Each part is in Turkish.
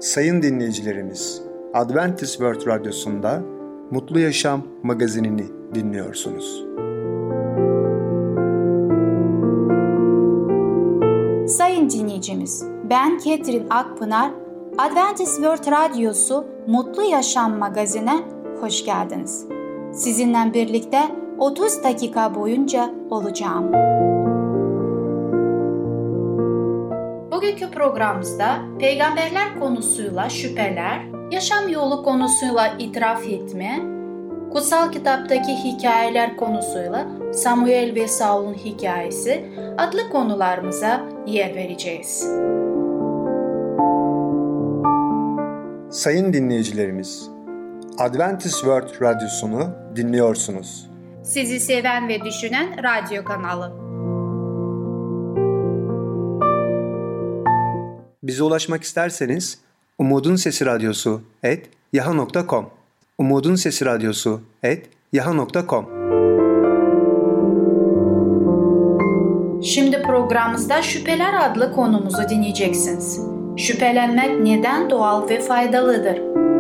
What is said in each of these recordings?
Sayın dinleyicilerimiz, Adventist World Radyosu'nda Mutlu Yaşam magazinini dinliyorsunuz. Sayın dinleyicimiz, ben Ketrin Akpınar, Adventist World Radyosu Mutlu Yaşam magazine hoş geldiniz. Sizinle birlikte 30 dakika boyunca olacağım. Bugünkü programımızda peygamberler konusuyla şüpheler, yaşam yolu konusuyla itiraf etme, kutsal kitaptaki hikayeler konusuyla Samuel ve Saul'un hikayesi adlı konularımıza yer vereceğiz. Sayın dinleyicilerimiz, Adventist World Radyosunu dinliyorsunuz. Sizi seven ve düşünen radyo kanalı. Bize ulaşmak isterseniz umudunsesiradyosu@yahoo.com umudunsesiradyosu@yahoo.com. Şimdi programımızda Şüpheler adlı konumuzu dinleyeceksiniz. Şüphelenmek neden doğal ve faydalıdır?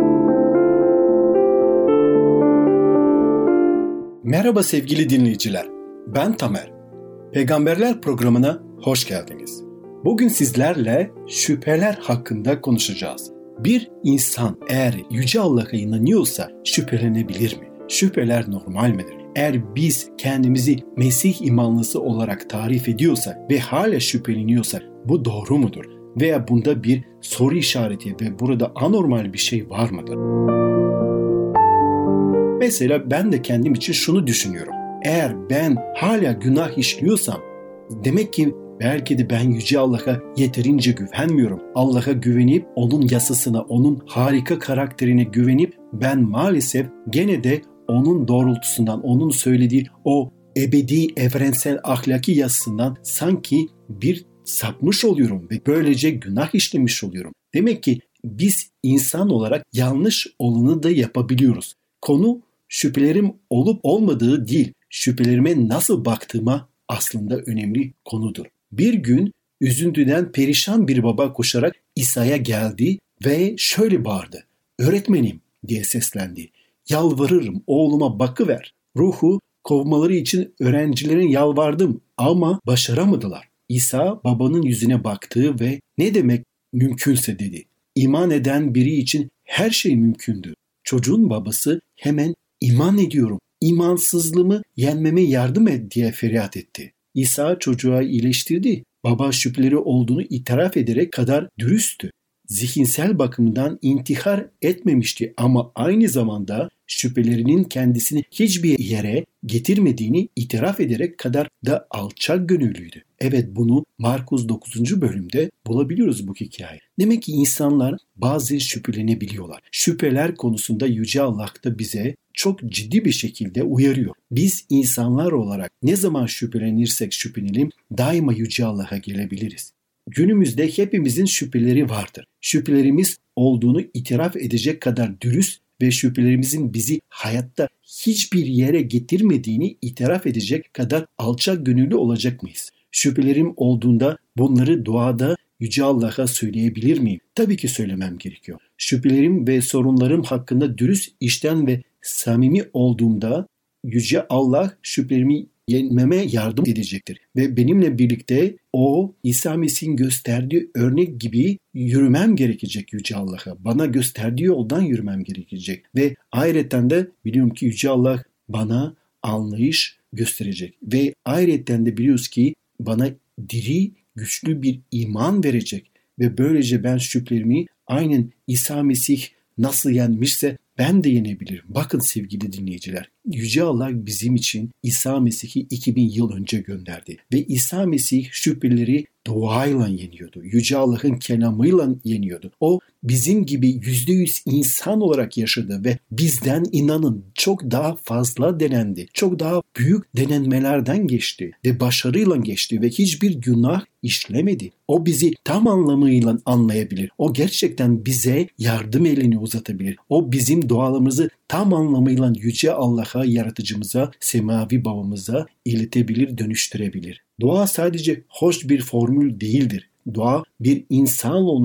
Merhaba sevgili dinleyiciler, ben Tamer. Peygamberler programına hoş geldiniz. Bugün sizlerle şüpheler hakkında konuşacağız. Bir insan eğer Yüce Allah'a inanıyorsa şüphelenebilir mi? Şüpheler normal midir? Eğer biz kendimizi Mesih imanlısı olarak tarif ediyorsak ve hala şüpheleniyorsak bu doğru mudur? Veya bunda bir soru işareti ve burada anormal bir şey var mıdır? Mesela ben de kendim için şunu düşünüyorum. Eğer ben hala günah işliyorsam demek ki belki de ben Yüce Allah'a yeterince güvenmiyorum. Allah'a güvenip onun yasasına, onun harika karakterine güvenip ben maalesef gene de onun doğrultusundan, onun söylediği o ebedi, evrensel ahlaki yasasından sanki bir sapmış oluyorum ve böylece günah işlemiş oluyorum. Demek ki biz insan olarak yanlış olanı da yapabiliyoruz. Konu şüphelerim olup olmadığı değil, şüphelerime nasıl baktığıma aslında önemli konudur. Bir gün üzüntüden perişan bir baba koşarak İsa'ya geldi ve şöyle bağırdı. "Öğretmenim," diye seslendi. "Yalvarırım, oğluma bakıver." Ruhu kovmaları için öğrencilerin yalvardım ama başaramadılar. İsa babanın yüzüne baktı ve "Ne demek mümkünse?" dedi. İman eden biri için her şey mümkündü. Çocuğun babası hemen "İman ediyorum, imansızlığımı yenmeme yardım et," diye feryat etti. İsa çocuğa iyileştirdi. Baba şüpheleri olduğunu itiraf ederek kadar dürüsttü. Zihinsel bakımdan intihar etmemişti ama aynı zamanda şüphelerinin kendisini hiçbir yere getirmediğini itiraf ederek kadar da alçak gönüllüydü. Evet, bunu Markus 9. bölümde bulabiliyoruz bu hikaye. Demek ki insanlar bazen şüphelenebiliyorlar. Şüpheler konusunda Yüce Allah da bize çok ciddi bir şekilde uyarıyor. Biz insanlar olarak ne zaman şüphelenirsek şüphelenelim daima Yüce Allah'a gelebiliriz. Günümüzde hepimizin şüpheleri vardır. Şüphelerimiz olduğunu itiraf edecek kadar dürüst ve şüphelerimizin bizi hayatta hiçbir yere getirmediğini itiraf edecek kadar alçak gönüllü olacak mıyız? Şüphelerim olduğunda bunları duada Yüce Allah'a söyleyebilir miyim? Tabii ki söylemem gerekiyor. Şüphelerim ve sorunlarım hakkında dürüst, içten ve samimi olduğumda Yüce Allah şüphelerimi yenmeme yardım edecektir. Ve benimle birlikte o İsa Mesih'in gösterdiği örnek gibi yürümem gerekecek Yüce Allah'a. Bana gösterdiği yoldan yürümem gerekecek. Ve ayrıca de biliyorum ki Yüce Allah bana anlayış gösterecek. Ve ayrıca de biliyoruz ki bana diri, güçlü bir iman verecek. Ve böylece ben şüphelerimi aynen İsa Mesih nasıl yenmişse ben de yenebilirim. Bakın sevgili dinleyiciler, Yüce Allah bizim için İsa Mesih'i 2000 yıl önce gönderdi. Ve İsa Mesih şüpheleri duayla yeniyordu. Yüce Allah'ın kelamıyla yeniyordu. O bizim gibi %100 insan olarak yaşadı ve bizden inanın çok daha fazla denendi. Çok daha büyük denenmelerden geçti ve başarıyla geçti ve hiçbir günah işlemedi. O bizi tam anlamıyla anlayabilir. O gerçekten bize yardım elini uzatabilir. O bizim dualarımızı tam anlamıyla Yüce Allah'a, yaratıcımıza, semavi babamıza iletebilir, dönüştürebilir. Dua sadece hoş bir formül değildir. Dua bir insanoğlunun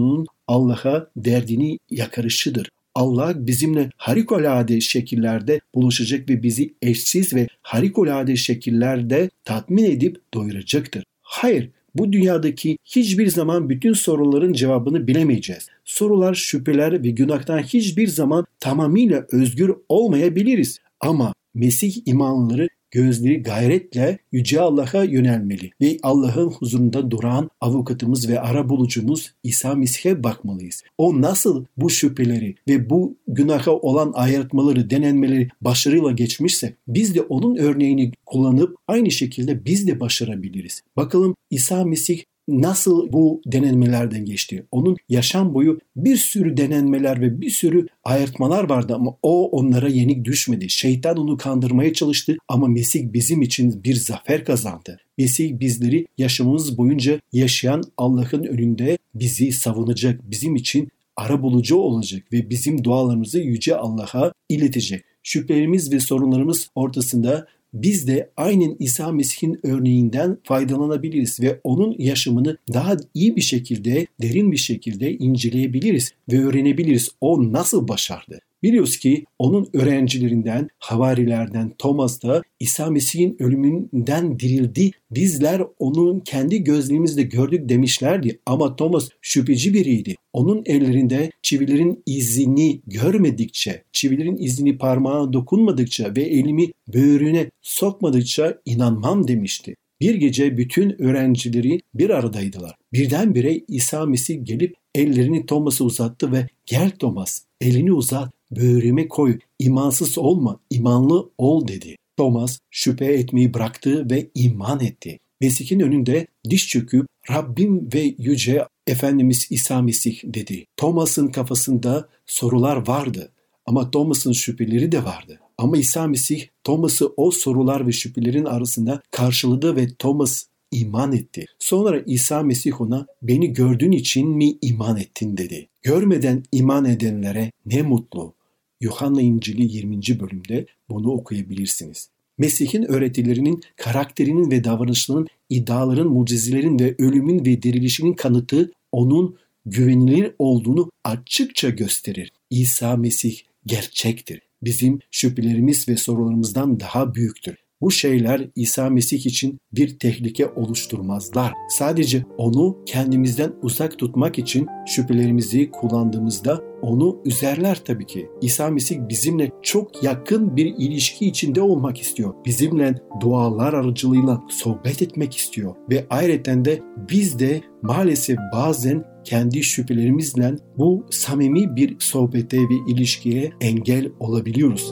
Allah'a derdini yakarışıdır. Allah bizimle harikulade şekillerde buluşacak ve bizi eşsiz ve harikulade şekillerde tatmin edip doyuracaktır. Hayır, bu dünyadaki hiçbir zaman bütün soruların cevabını bilemeyeceğiz. Sorular, şüpheler ve günahtan hiçbir zaman tamamıyla özgür olmayabiliriz. Ama Mesih imanlıları gözleri gayretle Yüce Allah'a yönelmeli ve Allah'ın huzurunda duran avukatımız ve arabulucumuz İsa Mesih'e bakmalıyız. O nasıl bu şüpheleri ve bu günaha olan ayırtmaları, denenmeleri başarıyla geçmişse biz de onun örneğini kullanıp aynı şekilde biz de başarabiliriz. Bakalım İsa Mesih nasıl bu denenmelerden geçti? Onun yaşam boyu bir sürü denenmeler ve bir sürü ayırtmalar vardı ama o onlara yenik düşmedi. Şeytan onu kandırmaya çalıştı ama Mesih bizim için bir zafer kazandı. Mesih bizleri yaşamımız boyunca yaşayan Allah'ın önünde bizi savunacak, bizim için arabulucu olacak ve bizim dualarımızı Yüce Allah'a iletecek. Şüphelerimiz ve sorunlarımız ortasında biz de aynen İsa Mesih'in örneğinden faydalanabiliriz ve onun yaşamını daha iyi bir şekilde, derin bir şekilde inceleyebiliriz ve öğrenebiliriz. O nasıl başardı? Biliyoruz ki onun öğrencilerinden, havarilerden Thomas da İsa Mesih'in ölümünden dirildi. Bizler onun kendi gözlerimizle gördük demişlerdi ama Thomas şüpheci biriydi. Onun ellerinde çivilerin izini görmedikçe, çivilerin izini parmağına dokunmadıkça ve elimi böğrüne sokmadıkça inanmam demişti. Bir gece bütün öğrencileri bir aradaydılar. Birdenbire İsa Mesih gelip ellerini Thomas'a uzattı ve "Gel Thomas, elini uzat, böğrüme koy, imansız olma, imanlı ol" dedi. Thomas şüphe etmeyi bıraktı ve iman etti. Mesih'in önünde diş çöküp "Rabbim ve Yüce Efendimiz İsa Mesih" dedi. Thomas'ın kafasında sorular vardı ama Thomas'ın şüpheleri de vardı. Ama İsa Mesih Thomas'ı o sorular ve şüphelerin arasında karşıladı ve Thomas iman etti. Sonra İsa Mesih ona "Beni gördüğün için mi iman ettin?" dedi. Görmeden iman edenlere ne mutlu. Yuhanna İncili 20. bölümde bunu okuyabilirsiniz. Mesih'in öğretilerinin, karakterinin ve davranışlarının, iddiaların, mucizelerin ve ölümün ve dirilişinin kanıtı onun güvenilir olduğunu açıkça gösterir. İsa Mesih gerçektir. Bizim şüphelerimiz ve sorularımızdan daha büyüktür. Bu şeyler İsa Mesih için bir tehlike oluşturmazlar. Sadece onu kendimizden uzak tutmak için şüphelerimizi kullandığımızda onu üzerler tabii ki. İsa Mesih bizimle çok yakın bir ilişki içinde olmak istiyor. Bizimle dualar aracılığıyla sohbet etmek istiyor. Ve ayrıca de biz de maalesef bazen kendi şüphelerimizle bu samimi bir sohbete ve ilişkiye engel olabiliyoruz.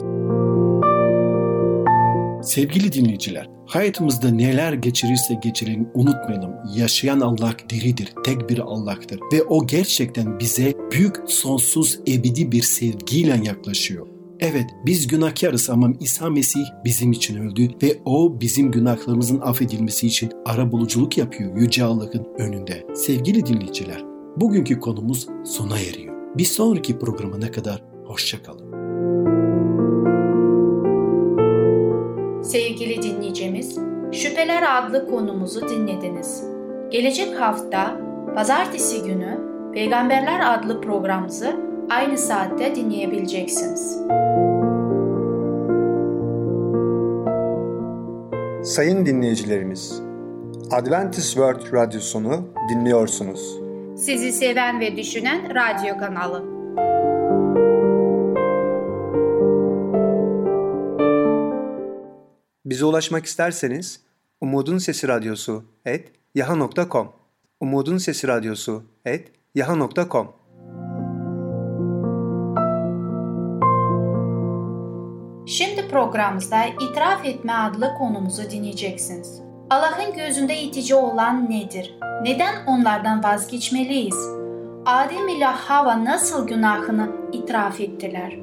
Sevgili dinleyiciler, hayatımızda neler geçirirse geçirelim unutmayalım. Yaşayan Allah diridir, tek bir Allah'tır ve o gerçekten bize büyük, sonsuz, ebedi bir sevgiyle yaklaşıyor. Evet, biz günahkarız ama İsa Mesih bizim için öldü ve o bizim günahlarımızın affedilmesi için arabuluculuk yapıyor Yüce Allah'ın önünde. Sevgili dinleyiciler, bugünkü konumuz sona eriyor. Bir sonraki programına kadar hoşça kalın. Sevgili dinleyicimiz, Şüpheler adlı konumuzu dinlediniz. Gelecek hafta Pazartesi günü Peygamberler adlı programımızı aynı saatte dinleyebileceksiniz. Sayın dinleyicilerimiz, Adventist World Radyosunu dinliyorsunuz. Sizi seven ve düşünen radyo kanalı. Bize ulaşmak isterseniz umudunsesiradyosu@yahoo.com umudunsesiradyosu@yahoo.com. Şimdi programımızda İtiraf Etme adlı konumuzu dinleyeceksiniz. Allah'ın gözünde itici olan nedir? Neden onlardan vazgeçmeliyiz? Adem ile Havva nasıl günahını itiraf ettiler?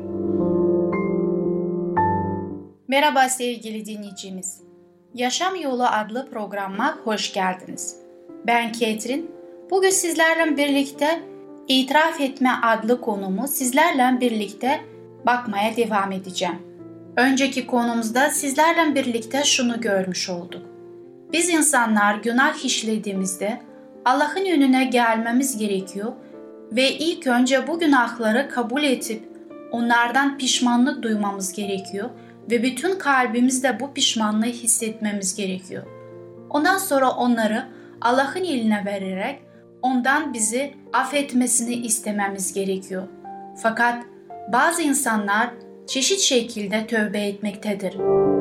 Merhaba sevgili dinleyicimiz. Yaşam Yolu adlı programa hoş geldiniz. Ben Ketrin. Bugün sizlerle birlikte İtiraf Etme adlı konumu sizlerle birlikte bakmaya devam edeceğim. Önceki konumuzda sizlerle birlikte şunu görmüş olduk. Biz insanlar günah işlediğimizde Allah'ın önüne gelmemiz gerekiyor Ve ilk önce bu günahları kabul edip onlardan pişmanlık duymamız gerekiyor ve bütün kalbimizde bu pişmanlığı hissetmemiz gerekiyor. Ondan sonra onları Allah'ın eline vererek ondan bizi affetmesini istememiz gerekiyor. Fakat bazı insanlar çeşit şekilde tövbe etmektedir.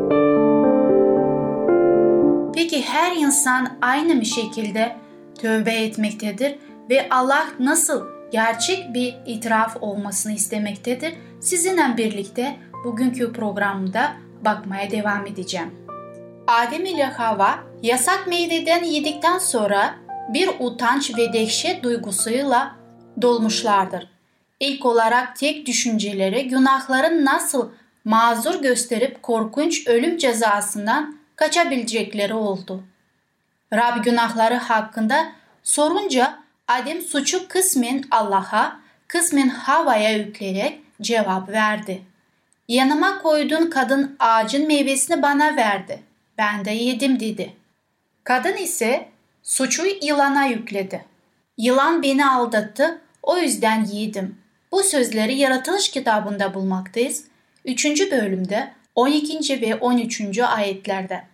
Peki her insan aynı bir şekilde tövbe etmektedir ve Allah nasıl gerçek bir itiraf olmasını istemektedir? Sizinle birlikte bugünkü programda bakmaya devam edeceğim. Adem ile Havva yasak meyveden yedikten sonra bir utanç ve dehşet duygusuyla dolmuşlardır. İlk olarak tek düşünceleri günahların nasıl mazur gösterip korkunç ölüm cezasından kaçabilecekleri oldu. Rab günahları hakkında sorunca Adem suçu kısmen Allah'a, kısmen Havva'ya yükleyerek cevap verdi. Yanıma koyduğun kadın ağacın meyvesini bana verdi. Ben de yedim dedi. Kadın ise suçu yılana yükledi. Yılan beni aldattı, o yüzden yedim. Bu sözleri Yaratılış kitabında bulmaktayız. 3. bölümde 12. ve 13. ayetlerde.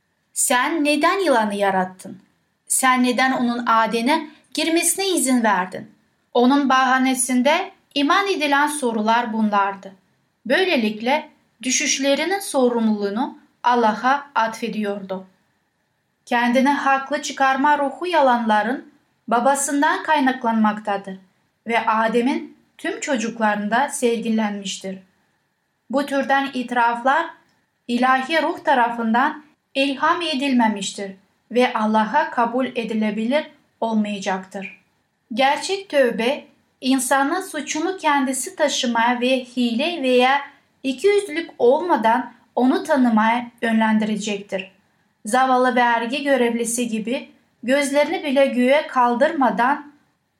Sen neden yılanı yarattın? Sen neden onun adene girmesine izin verdin? Onun bahanesinde iman edilen sorular bunlardı. Böylelikle düşüşlerinin sorumluluğunu Allah'a atfediyordu. Kendine haklı çıkarma ruhu yalanların babasından kaynaklanmaktadır ve Adem'in tüm çocuklarında sergilenmiştir. Bu türden itiraflar ilahi ruh tarafından ilham edilmemiştir ve Allah'a kabul edilebilir olmayacaktır. Gerçek tövbe, insanın suçunu kendisi taşımaya ve hile veya ikiyüzlülük olmadan onu tanımaya yönlendirecektir. Zavallı vergi görevlisi gibi gözlerini bile göğe kaldırmadan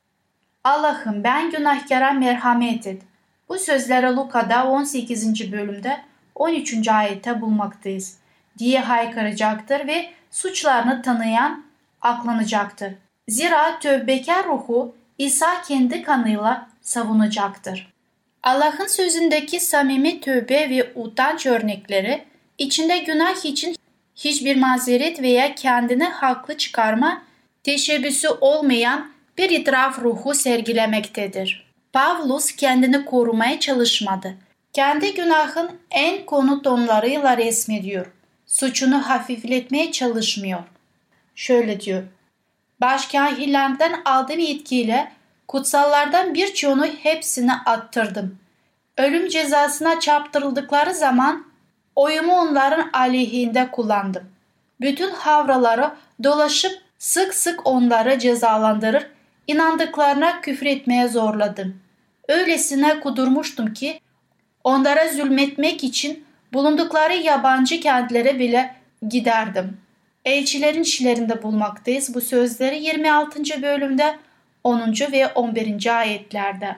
Allah'ım ben günahkara merhamet et. Bu sözleri Luka'da 18. bölümde 13. ayette bulmaktayız diye haykıracaktır ve suçlarını tanıyan aklanacaktır. Zira tövbekar ruhu İsa kendi kanıyla savunacaktır. Allah'ın sözündeki samimi tövbe ve utanç örnekleri içinde günah için hiçbir mazeret veya kendini haklı çıkarma teşebbüsü olmayan bir itiraf ruhu sergilemektedir. Pavlus kendini korumaya çalışmadı. Kendi günahın en konu tonlarıyla resmediyor. Suçunu hafifletmeye çalışmıyor. Şöyle diyor. Başkâhinlerden aldığım yetkiyle kutsallardan birçoğunu hepsine attırdım. Ölüm cezasına çarptırıldıkları zaman oyumu onların aleyhinde kullandım. Bütün havraları dolaşıp sık sık onları cezalandırır, inandıklarına küfretmeye zorladım. Öylesine kudurmuştum ki onlara zulmetmek için bulundukları yabancı kentlere bile giderdim. Elçilerin işlerinde bulmaktayız bu sözleri 26. bölümde 10. ve 11. ayetlerde.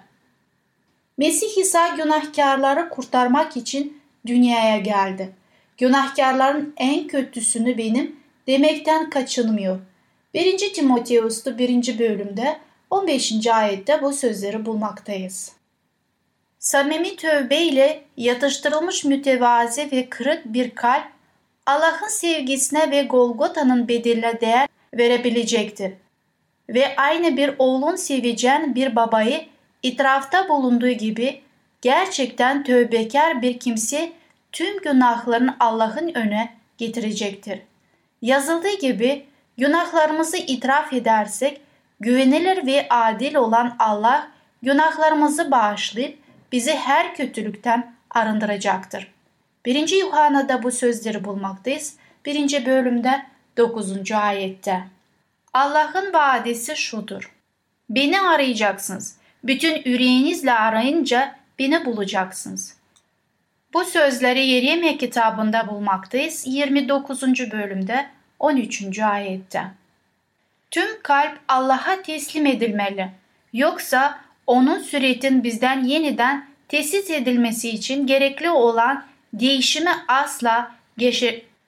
Mesih İsa günahkarları kurtarmak için dünyaya geldi. Günahkarların en kötüsünü benim demekten kaçınmıyor. 1. Timoteus'ta 1. bölümde 15. ayette bu sözleri bulmaktayız. Samimi tövbe ile yatıştırılmış mütevazi ve kırık bir kalp Allah'ın sevgisine ve Golgota'nın bedeline değer verebilecektir. Ve aynı bir oğlun sevecen bir babayı itirafta bulunduğu gibi gerçekten tövbekar bir kimse tüm günahlarını Allah'ın önüne getirecektir. Yazıldığı gibi günahlarımızı itiraf edersek güvenilir ve adil olan Allah günahlarımızı bağışlayıp bizi her kötülükten arındıracaktır. 1. Yuhanna'da bu sözleri bulmaktayız. 1. bölümde 9. ayette. Allah'ın vaadisi şudur. Beni arayacaksınız. Bütün yüreğinizle arayınca beni bulacaksınız. Bu sözleri Yeremye kitabında bulmaktayız. 29. bölümde 13. ayette. Tüm kalp Allah'a teslim edilmeli. Yoksa onun suretin bizden yeniden tesis edilmesi için gerekli olan değişimi asla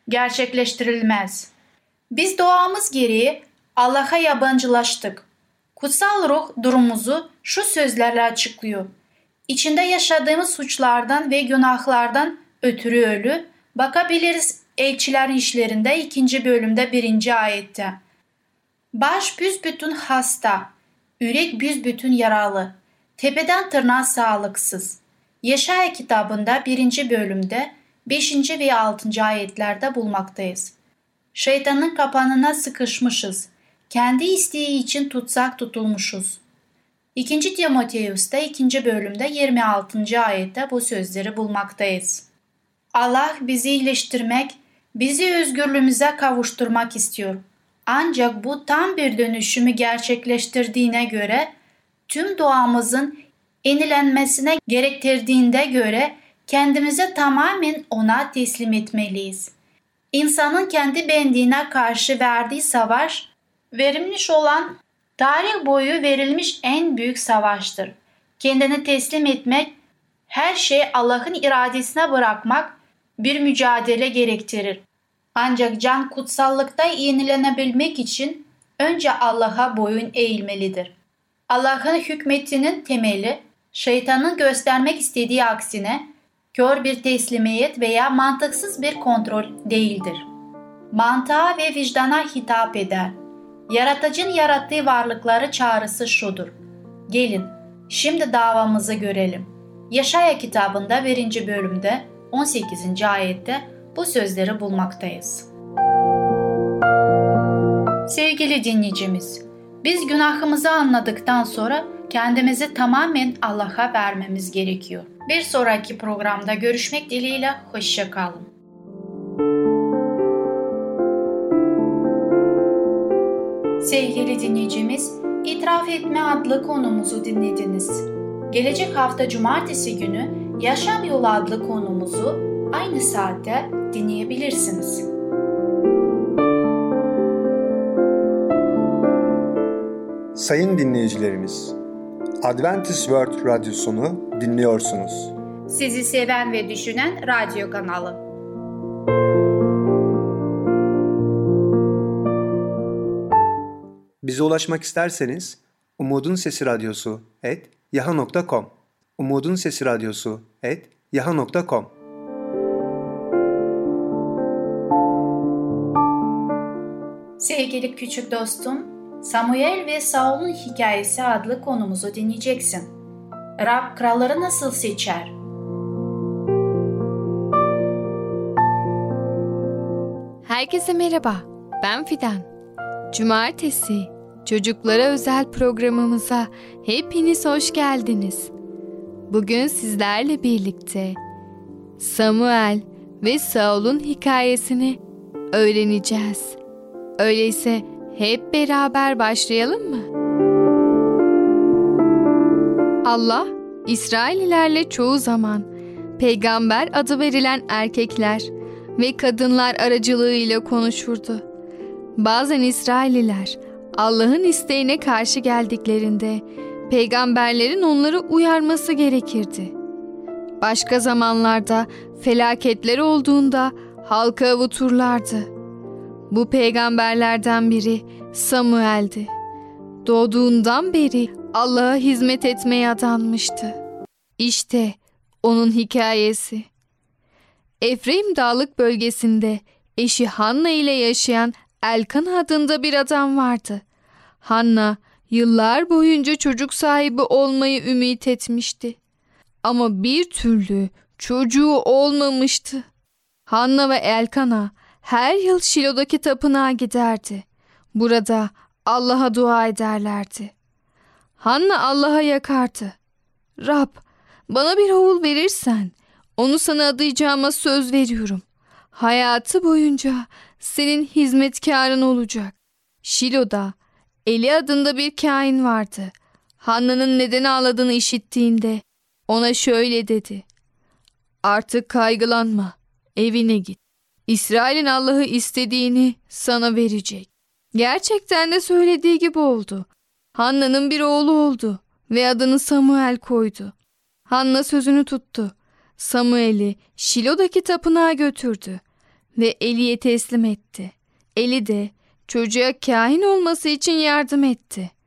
gerçekleştirilmez. Biz doğamız gereği Allah'a yabancılaştık. Kutsal ruh durumumuzu şu sözlerle açıklıyor. İçinde yaşadığımız suçlardan ve günahlardan ötürü ölü, bakabiliriz Elçilerin İşlerinde 2. bölümde 1. ayette. Baş büsbütün hasta, yürek büsbütün yaralı, tepeden tırnağa sağlıksız. Yeşaya kitabında 1. bölümde 5. ve 6. ayetlerde bulmaktayız. Şeytanın kapanına sıkışmışız. Kendi isteği için tutsak tutulmuşuz. 2. Timoteus'ta 2. bölümde 26. ayette bu sözleri bulmaktayız. Allah bizi iyileştirmek, bizi özgürlüğümüze kavuşturmak istiyor. Ancak bu tam bir dönüşümü gerçekleştirdiğine göre, tüm doğamızın yenilenmesine gerektirdiğinde göre kendimizi tamamen ona teslim etmeliyiz. İnsanın kendi benliğine karşı verdiği savaş, verilmiş olan tarih boyu verilmiş en büyük savaştır. Kendini teslim etmek, her şeyi Allah'ın iradesine bırakmak bir mücadele gerektirir. Ancak can kutsallıkta yenilenebilmek için önce Allah'a boyun eğilmelidir. Allah'ın hükmetinin temeli, şeytanın göstermek istediği aksine kör bir teslimiyet veya mantıksız bir kontrol değildir. Mantığa ve vicdana hitap eder. Yaratıcının yarattığı varlıkları çağrısı şudur. Gelin, şimdi davamızı görelim. Yeşaya kitabında 1. bölümde 18. ayette bu sözleri bulmaktayız. Sevgili dinleyicimiz, biz günahımızı anladıktan sonra kendimizi tamamen Allah'a vermemiz gerekiyor. Bir sonraki programda görüşmek dileğiyle, hoşça kalın. Sevgili dinleyicimiz, İtiraf Etme adlı konumuzu dinlediniz. Gelecek hafta Cumartesi günü Yaşam Yolu adlı konumuzu aynı saatte dinleyebilirsiniz. Sayın dinleyicilerimiz, Adventist World Radyosunu dinliyorsunuz. Sizi seven ve düşünen radyo kanalı. Bize ulaşmak isterseniz umudunsesiradyosu@yahoo.com umudunsesiradyosu@yahoo.com. Sevgili küçük dostum, Samuel ve Saul'un hikayesi adlı konumuzu dinleyeceksin. Rab kralları nasıl seçer? Herkese merhaba, ben Fidan. Cumartesi, çocuklara özel programımıza hepiniz hoş geldiniz. Bugün sizlerle birlikte Samuel ve Saul'un hikayesini öğreneceğiz. Öyleyse hep beraber başlayalım mı? Allah, İsraillilerle çoğu zaman peygamber adı verilen erkekler ve kadınlar aracılığıyla konuşurdu. Bazen İsrailliler Allah'ın isteğine karşı geldiklerinde peygamberlerin onları uyarması gerekirdi. Başka zamanlarda felaketler olduğunda halkı avuturlardı. Bu peygamberlerden biri Samuel'di. Doğduğundan beri Allah'a hizmet etmeye adanmıştı. İşte onun hikayesi. Efraim Dağlık bölgesinde eşi Hanna ile yaşayan Elkana adında bir adam vardı. Hanna yıllar boyunca çocuk sahibi olmayı ümit etmişti. Ama bir türlü çocuğu olmamıştı. Hanna ve Elkana her yıl Şilo'daki tapınağa giderdi. Burada Allah'a dua ederlerdi. Hanna Allah'a yakardı. Rab, bana bir oğul verirsen onu sana adayacağıma söz veriyorum. Hayatı boyunca senin hizmetkarın olacak. Şilo'da Eli adında bir kâhin vardı. Hanna'nın neden ağladığını işittiğinde ona şöyle dedi. Artık kaygılanma, evine git. İsrail'in Allah'ı istediğini sana verecek. Gerçekten de söylediği gibi oldu. Hanna'nın bir oğlu oldu ve adını Samuel koydu. Hanna sözünü tuttu. Samuel'i Şilo'daki tapınağa götürdü ve Eli'ye teslim etti. Eli de çocuğa kâhin olması için yardım etti.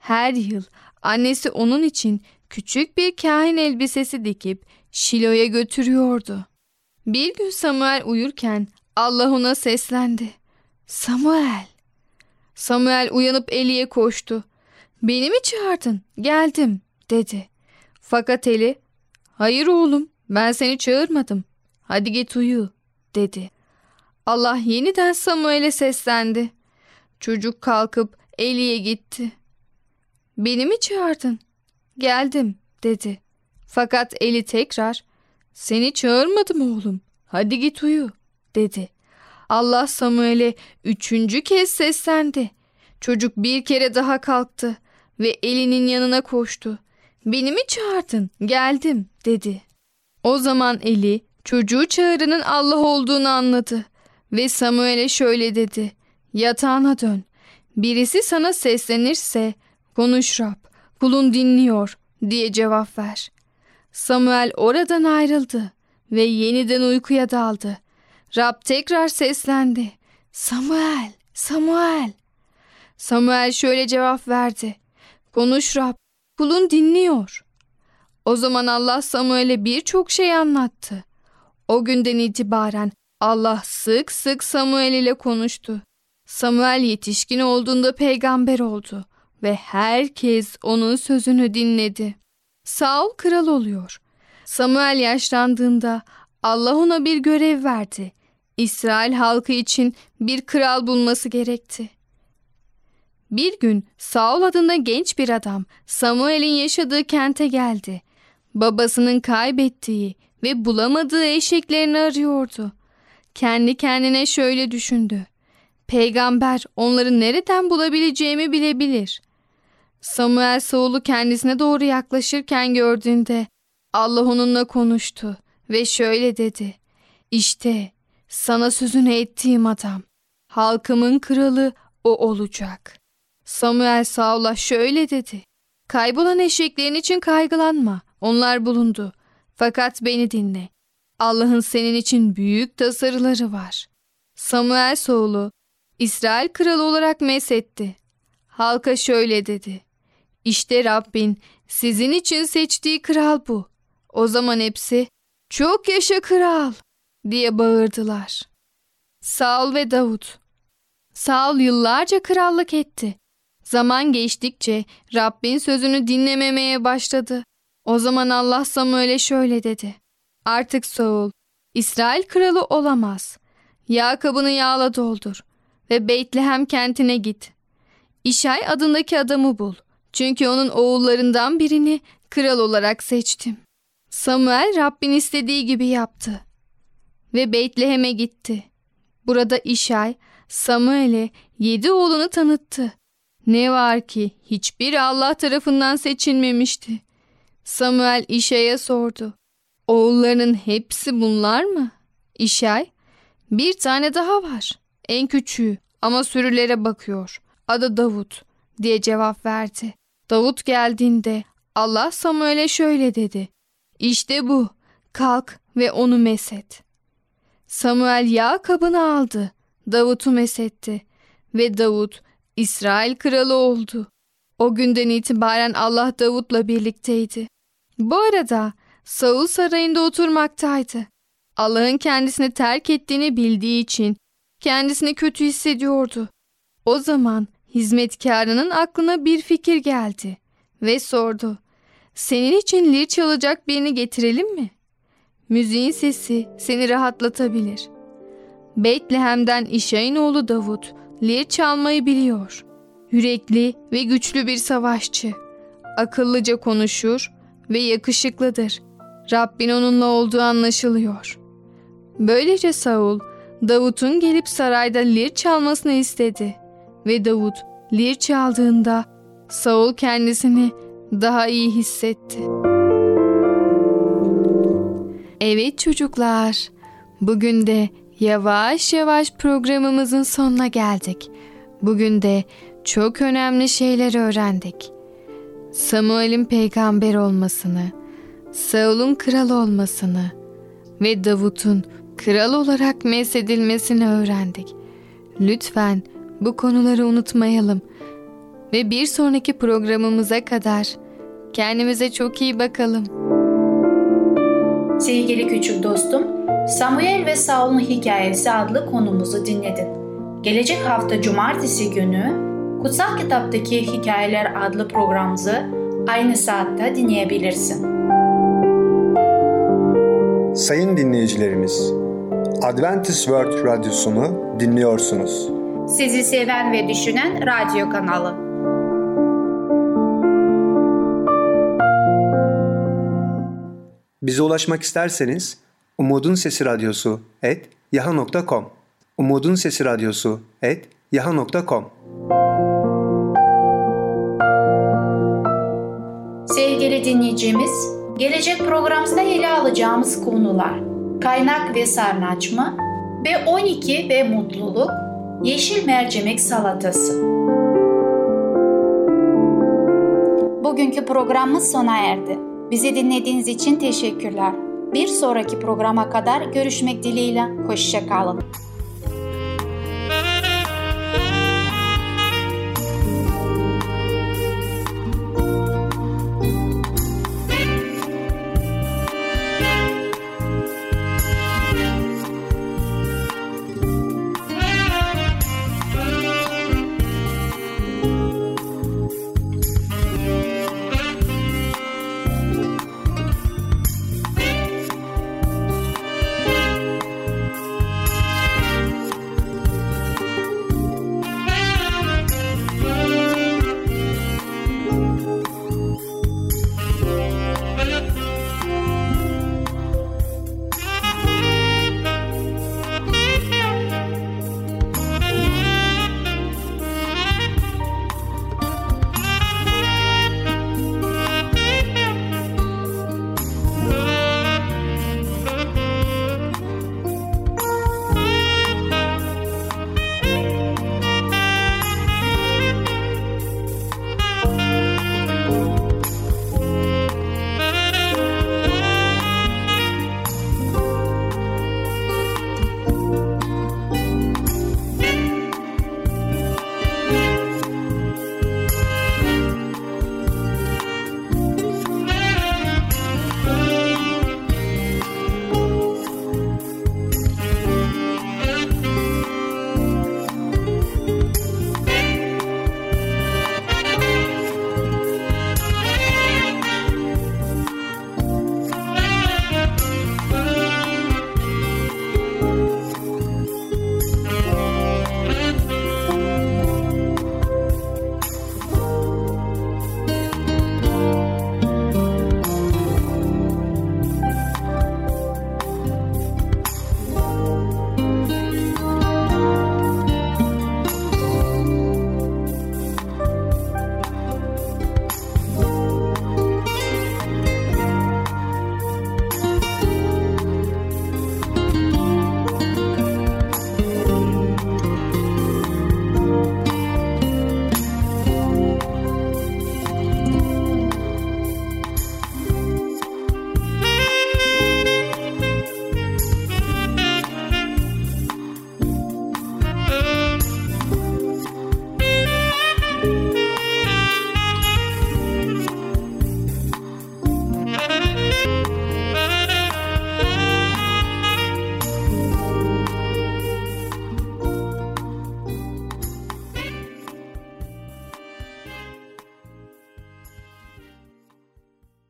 Her yıl annesi onun için küçük bir kahin elbisesi dikip Şilo'ya götürüyordu. Bir gün Samuel uyurken Allah ona seslendi. Samuel! Samuel uyanıp Eli'ye koştu. Beni mi çağırdın? Geldim dedi. Fakat Eli, hayır oğlum, ben seni çağırmadım. Hadi git uyu dedi. Allah yeniden Samuel'e seslendi. Çocuk kalkıp Eli'ye gitti. Beni mi çağırdın? Geldim dedi. Fakat Eli tekrar, seni çağırmadım oğlum, hadi git uyu dedi. Allah Samuel'e 3. kez seslendi. Çocuk bir kere daha kalktı ve Eli'nin yanına koştu. Beni mi çağırdın? Geldim dedi. O zaman Eli çocuğu çağıranın Allah olduğunu anladı ve Samuel'e şöyle dedi. Yatağına dön. Birisi sana seslenirse konuş Rab, kulun dinliyor diye cevap ver. Samuel oradan ayrıldı ve yeniden uykuya daldı. Rab tekrar seslendi. Samuel, Samuel. Samuel şöyle cevap verdi. Konuş Rab, kulun dinliyor. O zaman Allah Samuel'e birçok şey anlattı. O günden itibaren Allah sık sık Samuel ile konuştu. Samuel yetişkin olduğunda peygamber oldu ve herkes onun sözünü dinledi. Saul kral oluyor. Samuel yaşlandığında Allah ona bir görev verdi. İsrail halkı için bir kral bulması gerekti. Bir gün Saul adında genç bir adam Samuel'in yaşadığı kente geldi. Babasının kaybettiği ve bulamadığı eşeklerini arıyordu. Kendi kendine şöyle düşündü. Peygamber onları nereden bulabileceğimi bilebilir. Samuel Saul'u kendisine doğru yaklaşırken gördüğünde Allah onunla konuştu ve şöyle dedi. İşte sana sözünü ettiğim adam, halkımın kralı o olacak. Samuel Saul'a şöyle dedi. Kaybolan eşeklerin için kaygılanma, onlar bulundu. Fakat beni dinle. Allah'ın senin için büyük tasarıları var. Samuel Saul'u İsrail kralı olarak mesetti. Halka şöyle dedi. İşte Rabbin sizin için seçtiği kral bu. O zaman hepsi çok yaşa kral diye bağırdılar. Saul ve Davut. Saul yıllarca krallık etti. Zaman geçtikçe Rabbin sözünü dinlememeye başladı. O zaman Allah Samuel'e şöyle dedi. Artık Saul, İsrail kralı olamaz. Yağ kabını yağla doldur ve Beytlehem kentine git. İşay adındaki adamı bul. Çünkü onun oğullarından birini kral olarak seçtim. Samuel Rabbin istediği gibi yaptı ve Beytlehem'e gitti. Burada İşay Samuel'e 7 oğlunu tanıttı. Ne var ki hiçbiri Allah tarafından seçilmemişti. Samuel İşay'a sordu. Oğullarının hepsi bunlar mı? İşay, bir tane daha var. En küçüğü ama sürülere bakıyor. Adı Davut diye cevap verdi. Davut geldiğinde Allah Samuel'e şöyle dedi. İşte bu, kalk ve onu meset. Samuel yağ kabını aldı. Davut'u mesetti ve Davut İsrail kralı oldu. O günden itibaren Allah Davut'la birlikteydi. Bu arada Saul sarayında oturmaktaydı. Allah'ın kendisini terk ettiğini bildiği için kendisini kötü hissediyordu. O zaman hizmetkarının aklına bir fikir geldi ve sordu. Senin için lir çalacak birini getirelim mi? Müziğin sesi seni rahatlatabilir. Beytlehem'den İşay'ın oğlu Davut lir çalmayı biliyor. Yürekli ve güçlü bir savaşçı. Akıllıca konuşur ve yakışıklıdır. Rabbin onunla olduğu anlaşılıyor. Böylece Saul, Davut'un gelip sarayda lir çalmasını istedi. Ve Davut lir çaldığında Saul kendisini daha iyi hissetti. Evet çocuklar, bugün de yavaş yavaş programımızın sonuna geldik. Bugün de çok önemli şeyler öğrendik. Samuel'in peygamber olmasını, Saul'un kral olmasını ve Davut'un kral olarak mesedilmesini öğrendik. Lütfen bu konuları unutmayalım. ve bir sonraki programımıza kadar kendimize çok iyi bakalım. Sevgili küçük dostum, Samuel ve Saul'un hikayesi adlı konumuzu dinledin. Gelecek hafta Cumartesi günü Kutsal Kitaptaki Hikayeler adlı programımızı aynı saatte dinleyebilirsin. Sayın dinleyicilerimiz, Adventist World Radyosunu dinliyorsunuz. Sizi seven ve düşünen radyo kanalı. Bize ulaşmak isterseniz umudunsesiradyosu@yahoo.com umudunsesiradyosu@yahoo.com. Sevgili dinleyicimiz, gelecek programımızda ele alacağımız konular kaynak ve sarnıç mı, B12 ve mutluluk, yeşil mercimek salatası. Bugünkü programımız sona erdi. Bizi dinlediğiniz için teşekkürler. Bir sonraki programa kadar görüşmek dileğiyle. Hoşça kalın.